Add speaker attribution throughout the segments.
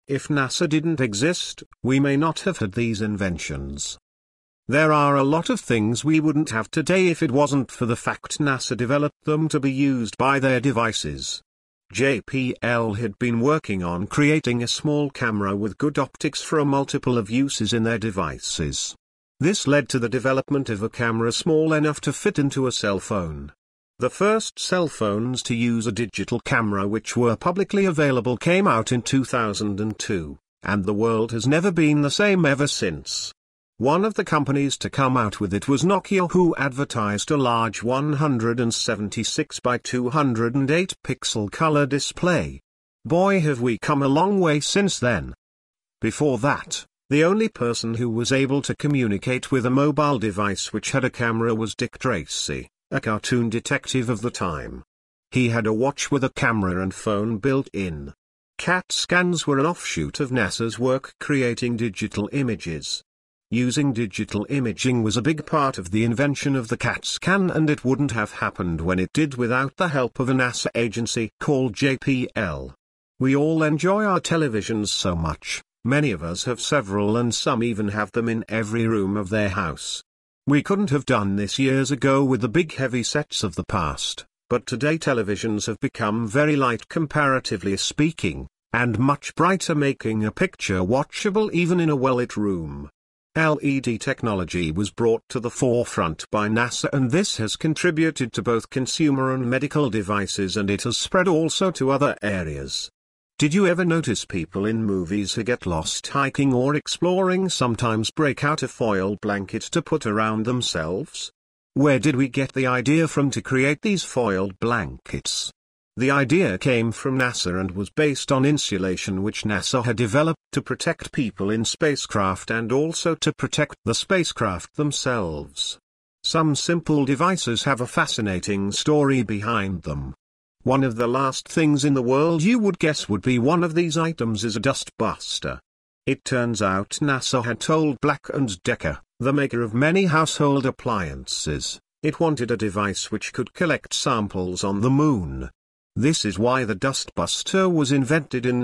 Speaker 1: If NASA didn't exist, we may not have had these inventions. There are a lot of things we wouldn't have today if it wasn't for the fact NASA developed them to be used by their devices. JPL had been working on creating a small camera with good optics for a multiple of uses in their devices. This led to the development of a camera small enough to fit into a cell phone. The first cell phones to use a digital camera which were publicly available came out in 2002, and the world has never been the same ever since. One of the companies to come out with it was Nokia, who advertised a large 176 by 208 pixel color display. Boy, have we come a long way since then. Before that, the only person who was able to communicate with a mobile device which had a camera was Dick Tracy, a cartoon detective of the time. He had a watch with a camera and phone built in. CAT scans were an offshoot of NASA's work creating digital images. Using digital imaging was a big part of the invention of the CAT scan, and it wouldn't have happened when it did without the help of a NASA agency called JPL. We all enjoy our televisions so much, many of us have several and some even have them in every room of their house. We couldn't have done this years ago with the big heavy sets of the past, but today televisions have become very light comparatively speaking, and much brighter, making a picture watchable even in a well-lit room. LED technology was brought to the forefront by NASA, and this has contributed to both consumer and medical devices, and it has spread also to other areas. Did you ever notice people in movies who get lost hiking or exploring sometimes break out a foil blanket to put around themselves? Where did we get the idea from to create these foiled blankets? The idea came from NASA and was based on insulation which NASA had developed to protect people in spacecraft and also to protect the spacecraft themselves. Some simple devices have a fascinating story behind them. One of the last things in the world you would guess would be one of these items is a dust buster. It turns out NASA had told Black & Decker, the maker of many household appliances, it wanted a device which could collect samples on the moon. This is why the dust buster was invented in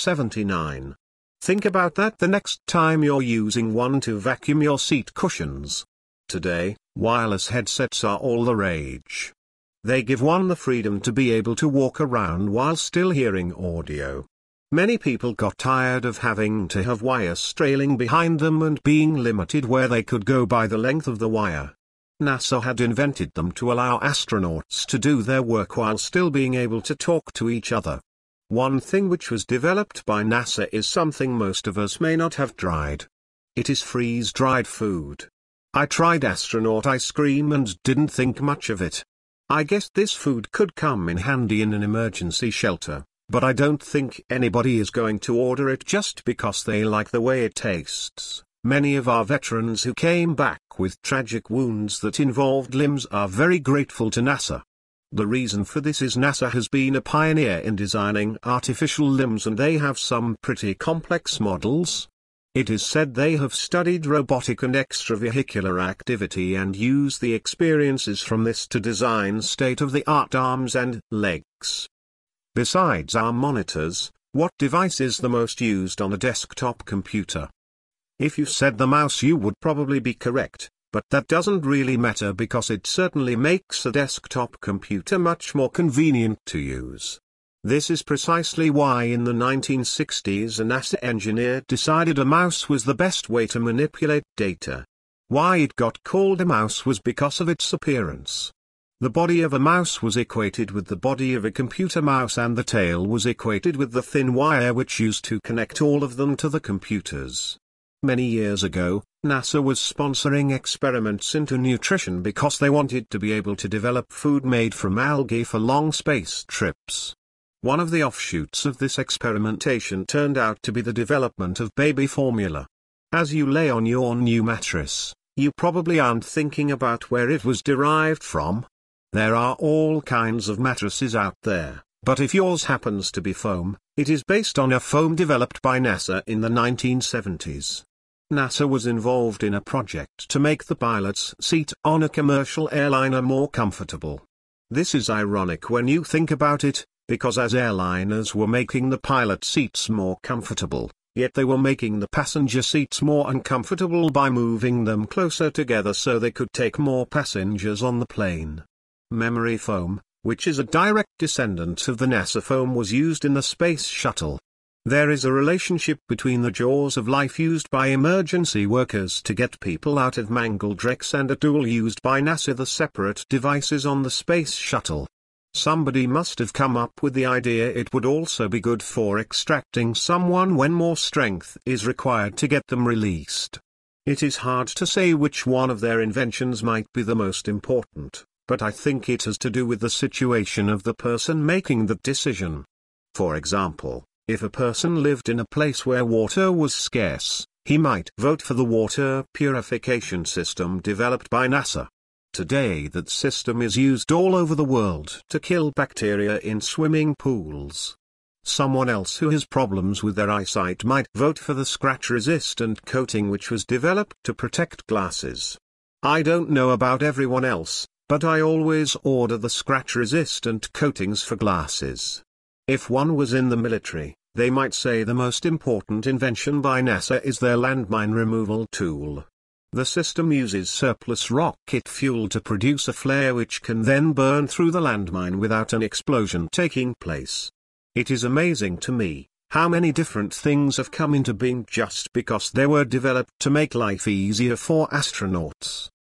Speaker 1: 1979. Think about that the next time you're using one to vacuum your seat cushions. Today, wireless headsets are all the rage. They give one the freedom to be able to walk around while still hearing audio. Many people got tired of having to have wires trailing behind them and being limited where they could go by the length of the wire. NASA had invented them to allow astronauts to do their work while still being able to talk to each other. One thing which was developed by NASA is something most of us may not have tried. It is freeze-dried food. I tried astronaut ice cream and didn't think much of it. I guess this food could come in handy in an emergency shelter, but I don't think anybody is going to order it just because they like the way it tastes. Many of our veterans who came back with tragic wounds that involved limbs are very grateful to NASA. The reason for this is NASA has been a pioneer in designing artificial limbs, and they have some pretty complex models. It is said they have studied robotic and extravehicular activity and use the experiences from this to design state-of-the-art arms and legs. Besides our monitors, what device is the most used on a desktop computer? If you said the mouse, you would probably be correct, but that doesn't really matter because it certainly makes a desktop computer much more convenient to use. This is precisely why in the 1960s a NASA engineer decided a mouse was the best way to manipulate data. Why it got called a mouse was because of its appearance. The body of a mouse was equated with the body of a computer mouse, and the tail was equated with the thin wire which used to connect all of them to the computers. Many years ago, NASA was sponsoring experiments into nutrition because they wanted to be able to develop food made from algae for long space trips. One of the offshoots of this experimentation turned out to be the development of baby formula. As you lay on your new mattress, you probably aren't thinking about where it was derived from. There are all kinds of mattresses out there, but if yours happens to be foam, it is based on a foam developed by NASA in the 1970s. NASA was involved in a project to make the pilot's seat on a commercial airliner more comfortable. This is ironic when you think about it. because as airliners were making the pilot seats more comfortable, yet they were making the passenger seats more uncomfortable by moving them closer together so they could take more passengers on the plane. Memory foam, which is a direct descendant of the NASA foam, was used in the space shuttle. There is a relationship between the jaws of life used by emergency workers to get people out of mangled wrecks and a tool used by NASA, the separate devices on the space shuttle. Somebody must have come up with the idea it would also be good for extracting someone when more strength is required to get them released. It is hard to say which one of their inventions might be the most important, but I think it has to do with the situation of the person making the decision. For example, if a person lived in a place where water was scarce, he might vote for the water purification system developed by NASA. Today that system is used all over the world to kill bacteria in swimming pools. Someone else who has problems with their eyesight might vote for the scratch-resistant coating which was developed to protect glasses. I don't know about everyone else, but I always order the scratch-resistant coatings for glasses. If one was in the military, they might say the most important invention by NASA is their landmine removal tool. The system uses surplus rocket fuel to produce a flare which can then burn through the landmine without an explosion taking place. It is amazing to me how many different things have come into being just because they were developed to make life easier for astronauts.